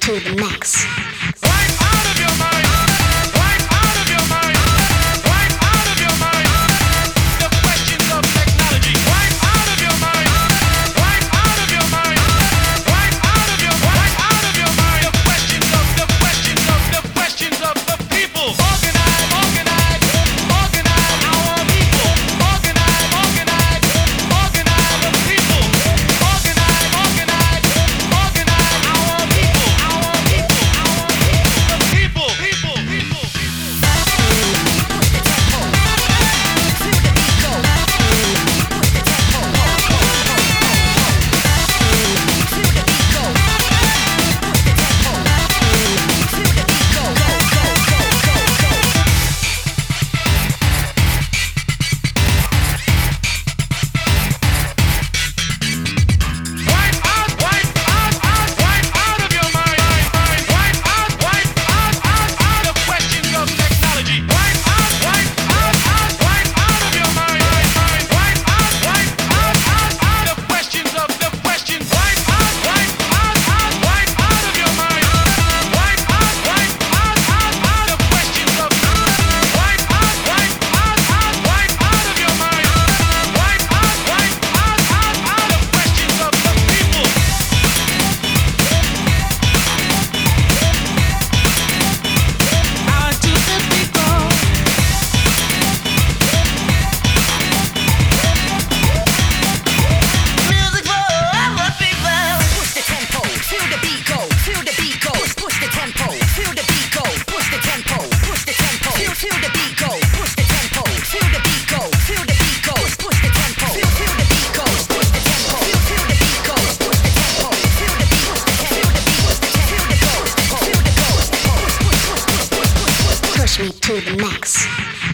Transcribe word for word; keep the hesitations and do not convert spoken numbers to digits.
to the max. Right out of your mind. Right out of your mind. Right out of your mind. The questions of technology. Right out of your mind. Right out of your mind. Right out of your right out of your mind. The questions of the questions of the questions of the people. Organize, organize, organize our people. Organize, organize, organize the people. Organize, organize, organize our people. Our people, our people, the people, people, people. Right out, right out, out, right out of your mind. Right out, right out, out, out of questions of technology. Right out, right out, out, right out of your mind. Right out, right out, out, out of questions of the questions. Right out, right out, out, right out of your mind. Right out, right out, out, out of questions of. Right out, right out, out, right out of your mind. Right out, right out, out, out of questions of the people. Out to the people. Music for all the people. Push the tempo, feel the beat go, feel the beat go. Push, push the tempo, feel the beat go, push the tempo, push the tempo. Feel, feel the beat go, push the tempo, feel the beat go, feel the beat go. Push, push the tempo, feel, feel the beat go, push the tempo, feel, feel the beat go, push the tempo, feel the beat, push the tempo, feel the beat, push the tempo, feel the go, feel the go, push, push, push, push, push, push, push, push. Push me to the max.